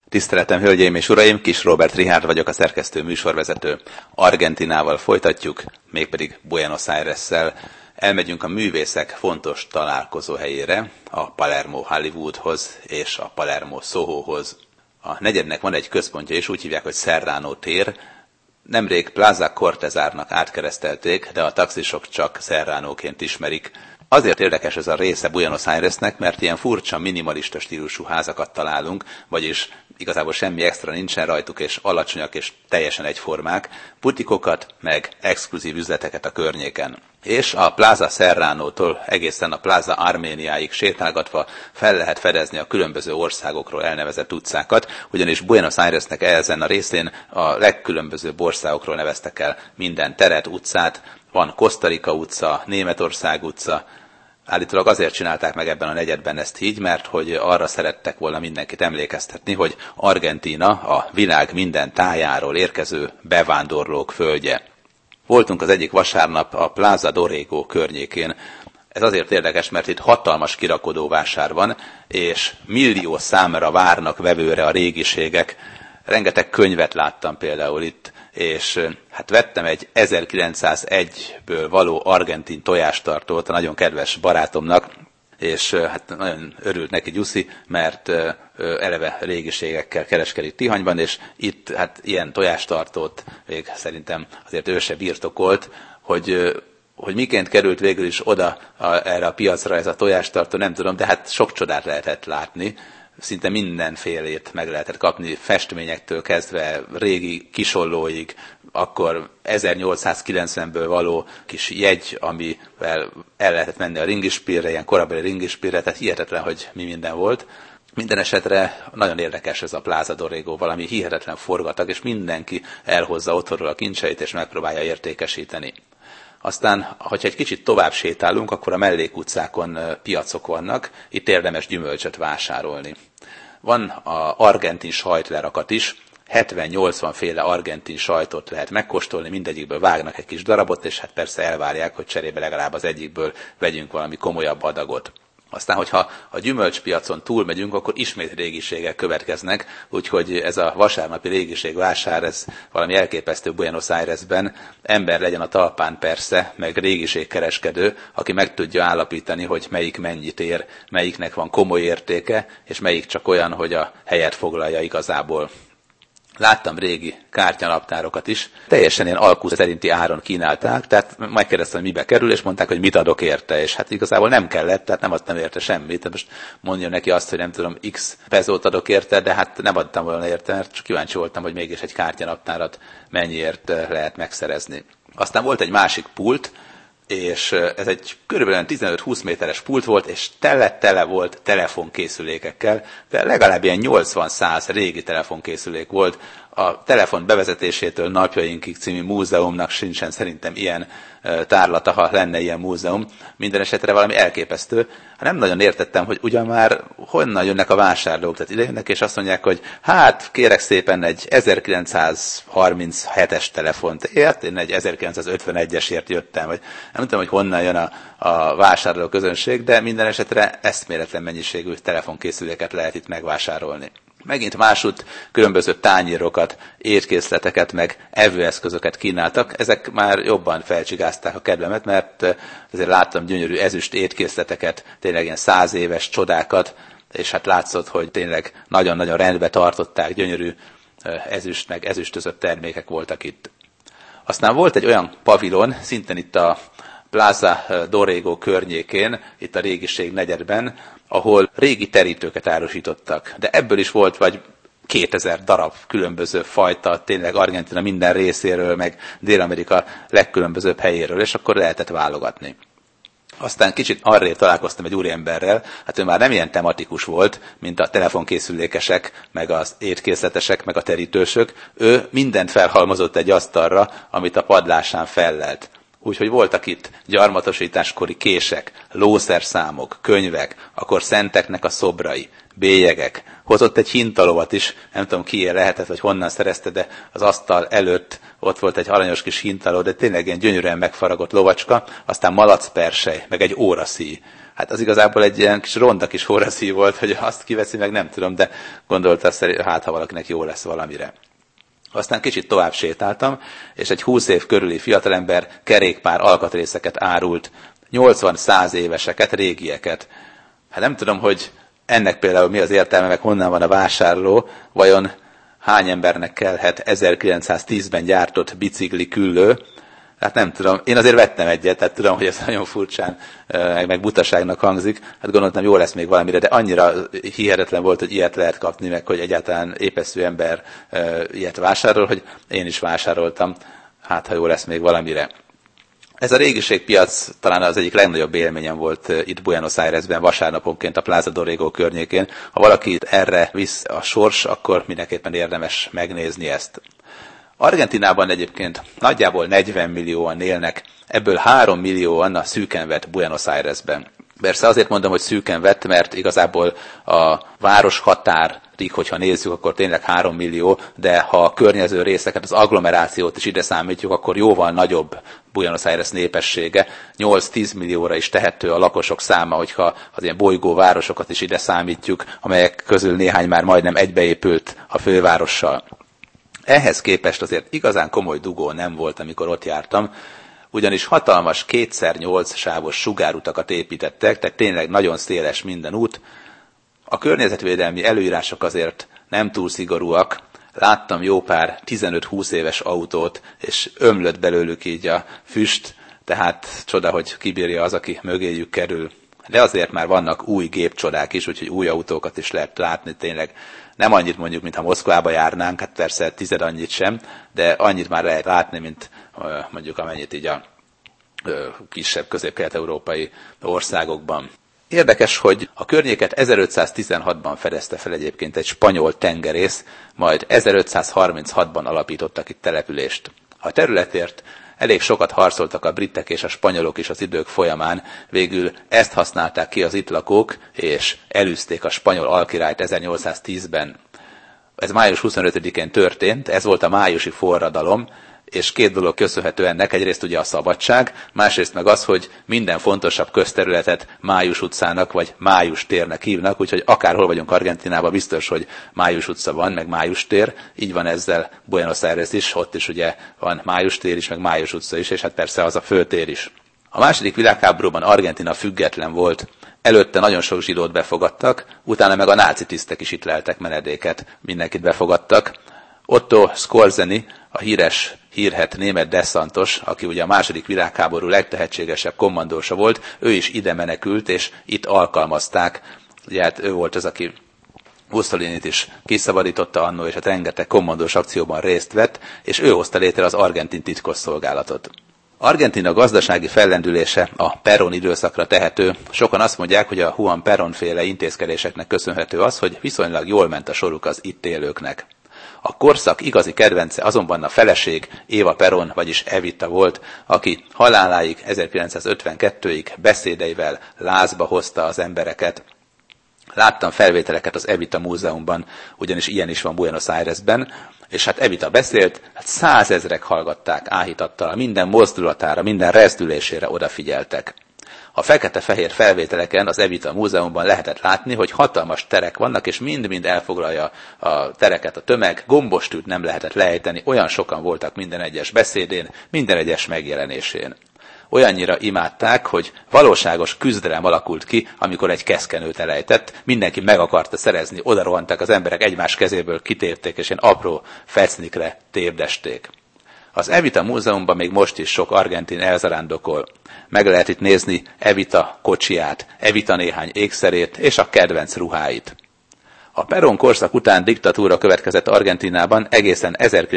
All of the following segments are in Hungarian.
Tiszteletem, hölgyeim és uraim, Kis Róbert Richárd vagyok, a szerkesztő műsorvezető. Argentinával folytatjuk, mégpedig Buenos Airessel. Elmegyünk a művészek fontos találkozóhelyére, a Palermo Hollywoodhoz és a Palermo Sohohoz. A negyednek van egy központja, és úgy hívják, hogy Serrano tér. Nemrég Plaza Cortázárnak átkeresztelték, de a taxisok csak Serranoként ismerik. Azért érdekes ez a része Buenos Airesnek, mert ilyen furcsa, minimalista stílusú házakat találunk, vagyis igazából semmi extra nincsen rajtuk, és alacsonyak és teljesen egyformák, butikokat, meg exkluzív üzleteket a környéken. És a Plaza Serránótól egészen a Plaza Arméniáig sétálgatva fel lehet fedezni a különböző országokról elnevezett utcákat, ugyanis Buenos Airesnek ezen a részén a legkülönbözőbb országokról neveztek el minden teret, utcát. Van Costa Rica utca, Németország utca. Állítólag azért csinálták meg ebben a negyedben ezt így, mert hogy arra szerettek volna mindenkit emlékeztetni, hogy Argentína a világ minden tájáról érkező bevándorlók földje. Voltunk az egyik vasárnap a Plaza Dorrego környékén. Ez azért érdekes, mert itt hatalmas kirakodóvásár van, és millió számra várnak vevőre a régiségek. Rengeteg könyvet láttam például itt, és hát vettem egy 1901-ből való argentin tojástartót a nagyon kedves barátomnak, és hát nagyon örült neki Gyuszi, mert eleve régiségekkel kereskedik Tihanyban, és itt hát ilyen tojástartót még szerintem azért ő se birtokolt, hogy miként került végül is oda erre a piacra ez a tojástartó, nem tudom, de hát sok csodát lehetett látni. Szinte mindenfélét meg lehetett kapni, festményektől kezdve régi kisollóig, akkor 1890-ből való kis jegy, amivel el lehetett menni a ringispírre, ilyen korabeli ringispírre, tehát hihetetlen, hogy mi minden volt. Minden esetre nagyon érdekes ez a Plaza Dorrego, valami hihetetlen forgatag, és mindenki elhozza otthonról a kincseit, és megpróbálja értékesíteni. Aztán, hogyha egy kicsit tovább sétálunk, akkor a mellékutcákon piacok vannak, itt érdemes gyümölcsöt vásárolni. Van a argentin sajtlerakat is, 70-80 féle argentin sajtot lehet megkóstolni, mindegyikből vágnak egy kis darabot, és hát persze elvárják, hogy cserébe legalább az egyikből vegyünk valami komolyabb adagot. Aztán, hogyha a gyümölcspiacon túlmegyünk, akkor ismét régiségek következnek, úgyhogy ez a vasárnapi régiségvásár, ez valami elképesztő Buenos Airesben. Ember legyen a talpán persze, meg régiségkereskedő, aki meg tudja állapítani, hogy melyik mennyit ér, melyiknek van komoly értéke, és melyik csak olyan, hogy a helyet foglalja igazából. Láttam régi kártyanaptárokat is, teljesen ilyen alkú szerinti áron kínálták, tehát megkérdeztem, hogy mibe kerül, és mondták, hogy mit adok érte, és hát igazából nem kellett, tehát nem adtam érte semmit, tehát most mondja neki azt, hogy nem tudom, x pezót adok érte, de hát nem adtam volna érte, mert csak kíváncsi voltam, hogy mégis egy kártyanaptárat mennyiért lehet megszerezni. Aztán volt egy másik pult, és ez egy körülbelül 15-20 méteres pult volt, és tele volt telefonkészülékekkel, de legalább ilyen 80-100 régi telefonkészülék volt. A telefon bevezetésétől napjainkig című múzeumnak sincsen szerintem ilyen tárlata, ha lenne ilyen múzeum. Minden esetre valami elképesztő. Nem nagyon értettem, hogy ugyan már honnan jönnek a vásárlók. Tehát ide jönnek, és azt mondják, hogy hát kérek szépen egy 1937-es telefont. Ért? Én egy 1951-esért jöttem. Vagy nem tudom, hogy honnan jön a vásárló közönség, de minden esetre eszméletlen mennyiségű telefonkészüléket lehet itt megvásárolni. Megint másút különböző tányérokat, étkészleteket, meg evőeszközöket kínáltak. Ezek már jobban felcsigázták a kedvemet, mert azért láttam gyönyörű ezüst étkészleteket, tényleg ilyen 100 éves csodákat, és hát látszott, hogy tényleg nagyon-nagyon rendbe tartották, gyönyörű ezüst, meg ezüstözött termékek voltak itt. Aztán volt egy olyan pavilon, szintén itt a Plaza Dorrego környékén, itt a régiség negyedben, ahol régi terítőket árusítottak. De ebből is volt vagy 2000 darab különböző fajta, tényleg Argentína minden részéről, meg Dél-Amerika legkülönbözőbb helyéről, és akkor lehetett válogatni. Aztán kicsit arrébb találkoztam egy úriemberrel, hát ő már nem ilyen tematikus volt, mint a telefonkészülékesek, meg az étkészletesek, meg a terítősök. Ő mindent felhalmozott egy asztalra, amit a padlásán fellelt. Úgyhogy voltak itt gyarmatosításkori kések, lószerszámok, könyvek, akkor szenteknek a szobrai, bélyegek. Hozott egy hintalovat is, nem tudom kié lehetett, vagy honnan szerezte, de az asztal előtt ott volt egy aranyos kis hintaló, de tényleg ilyen gyönyörűen megfaragott lovacska, aztán malacpersely, meg egy óraszíj. Hát az igazából egy ilyen kis ronda kis forraszív volt, hogy azt kiveszi meg, nem tudom, de gondolta, hát ha valakinek jó lesz valamire. Aztán kicsit tovább sétáltam, és egy 20 év körüli fiatalember kerékpár alkatrészeket árult, 80-100 éveseket, régieket. Hát nem tudom, hogy ennek például mi az értelme, meg honnan van a vásárló, vajon hány embernek kellhet 1910-ben gyártott bicikli küllő. Hát nem tudom, én azért vettem egyet, tehát tudom, hogy ez nagyon furcsán, meg butaságnak hangzik, hát gondoltam, jó lesz még valamire, de annyira hihetetlen volt, hogy ilyet lehet kapni, meg hogy egyáltalán épeszű ember ilyet vásárol, hogy én is vásároltam, hát ha jó lesz még valamire. Ez a régiségpiac talán az egyik legnagyobb élményem volt itt Buenos Airesben, vasárnaponként a Plaza Dorrego környékén. Ha valaki erre visz a sors, akkor mindenképpen érdemes megnézni ezt. Argentinában egyébként nagyjából 40 millióan élnek, ebből 3 millióan a szűken vett Buenos Airesben. Persze azért mondom, hogy szűken vett, mert igazából a város határig, hogyha nézzük, akkor tényleg 3 millió, de ha a környező részeket, az agglomerációt is ide számítjuk, akkor jóval nagyobb Buenos Aires népessége. 8-10 millióra is tehető a lakosok száma, hogyha az ilyen bolygóvárosokat is ide számítjuk, amelyek közül néhány már majdnem egybeépült a fővárossal. Ehhez képest azért igazán komoly dugó nem volt, amikor ott jártam, ugyanis hatalmas 2x8 sávos sugárutakat építettek, tehát tényleg nagyon széles minden út. A környezetvédelmi előírások azért nem túl szigorúak. Láttam jó pár 15-20 éves autót, és ömlött belőlük így a füst, tehát csoda, hogy kibírja az, aki mögéjük kerül. De azért már vannak új gépcsodák is, úgyhogy új autókat is lehet látni tényleg. Nem annyit mondjuk, mintha Moszkvába járnánk, hát persze 10 annyit sem, de annyit már lehet látni, mint mondjuk amennyit így a kisebb közép-kelet-európai országokban. Érdekes, hogy a környéket 1516-ban fedezte fel egyébként egy spanyol tengerész, majd 1536-ban alapítottak itt települést. A területért elég sokat harcoltak a britek és a spanyolok is az idők folyamán, végül ezt használták ki az itt lakók, és elűzték a spanyol alkirályt 1810-ben. Ez május 25-én történt, ez volt a májusi forradalom, és két dolog köszönhető ennek, egyrészt ugye a szabadság, másrészt meg az, hogy minden fontosabb közterületet Május utcának vagy Május térnek hívnak, úgyhogy akárhol vagyunk Argentinában, biztos, hogy Május utca van, meg Május tér, így van ezzel Buenos Aires is, ott is ugye van Május tér is, meg Május utca is, és hát persze az a főtér is. A második világháborúban Argentina független volt, előtte nagyon sok zsidót befogadtak, utána meg a náci tisztek is itt leltek menedéket, mindenkit befogadtak. Otto Skorzeny, a hírhedt német desszantos, aki ugye a második világháború legtehetségesebb kommandósa volt, ő is ide menekült, és itt alkalmazták. Ugye hát ő volt az, aki Mussolinit is kiszabadította annó, és hát rengeteg kommandós akcióban részt vett, és ő hozta létre az argentin titkosszolgálatot. Argentina gazdasági fellendülése a Perón időszakra tehető. Sokan azt mondják, hogy a Juan Perón féle intézkedéseknek köszönhető az, hogy viszonylag jól ment a soruk az itt élőknek. A korszak igazi kedvence azonban a feleség, Eva Perón, vagyis Evita volt, aki haláláig 1952-ig beszédeivel lázba hozta az embereket. Láttam felvételeket az Evita múzeumban, ugyanis ilyen is van Buenos Airesben, és hát Evita beszélt, hát 100 000-ek hallgatták áhítattal, minden mozdulatára, minden rezdülésére odafigyeltek. A fekete-fehér felvételeken az Evita múzeumban lehetett látni, hogy hatalmas terek vannak, és mind-mind elfoglalja a tereket a tömeg, gombostűt nem lehetett lejteni, olyan sokan voltak minden egyes beszédén, minden egyes megjelenésén. Olyannyira imádták, hogy valóságos küzdelem alakult ki, amikor egy keszkenőt elejtett, mindenki meg akarta szerezni, odarohantak az emberek egymás kezéből, kitépték, és ilyen apró fecnikre tépdesték. Az Evita múzeumban még most is sok argentin elzarándokol. Meg lehet itt nézni Evita kocsiját, Evita néhány ékszerét és a kedvenc ruháit. A Perón korszak után diktatúra következett Argentinában egészen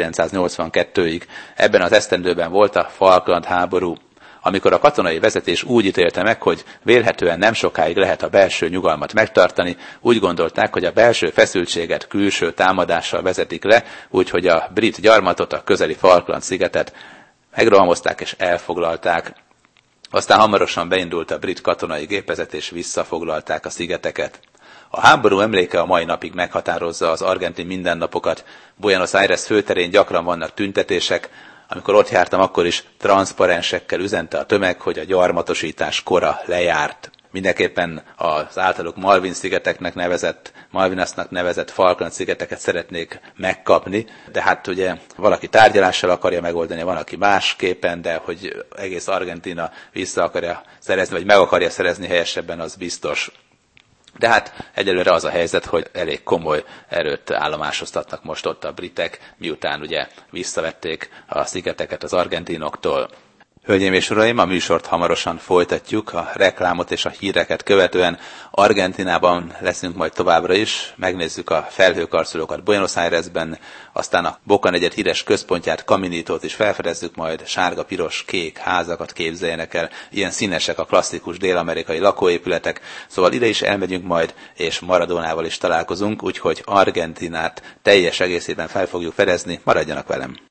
1982-ig. Ebben az esztendőben volt a Falkland háború. Amikor a katonai vezetés úgy ítélte meg, hogy vélhetően nem sokáig lehet a belső nyugalmat megtartani, úgy gondolták, hogy a belső feszültséget külső támadással vezetik le, úgyhogy a brit gyarmatot, a közeli Falkland-szigetet megrohamozták és elfoglalták. Aztán hamarosan beindult a brit katonai gépezet, és visszafoglalták a szigeteket. A háború emléke a mai napig meghatározza az argentin mindennapokat. Buenos Aires főterén gyakran vannak tüntetések. Amikor ott jártam, akkor is transzparensekkel üzente a tömeg, hogy a gyarmatosítás kora lejárt. mindenképpen az általuk Malvin-szigeteknek nevezett, Malvinasnak nevezett Falkland-szigeteket szeretnék megkapni, de hát ugye valaki tárgyalással akarja megoldani, van, aki másképpen, de hogy egész Argentína vissza akarja szerezni, vagy meg akarja szerezni helyesebben, az biztos. De hát egyelőre az a helyzet, hogy elég komoly erőt állomásoztatnak most ott a britek, miután ugye visszavették a szigeteket az argentinoktól. Hölgyeim és uraim, a műsort hamarosan folytatjuk, a reklámot és a híreket követően Argentínában leszünk majd továbbra is, megnézzük a felhőkarcolókat Buenos Airesben, aztán a Boca negyed híres központját, Caminitót is felfedezzük, majd sárga, piros, kék házakat képzeljenek el, ilyen színesek a klasszikus dél-amerikai lakóépületek, szóval ide is elmegyünk majd, és Maradónával is találkozunk, úgyhogy Argentínát teljes egészében fel fogjuk fedezni, maradjanak velem!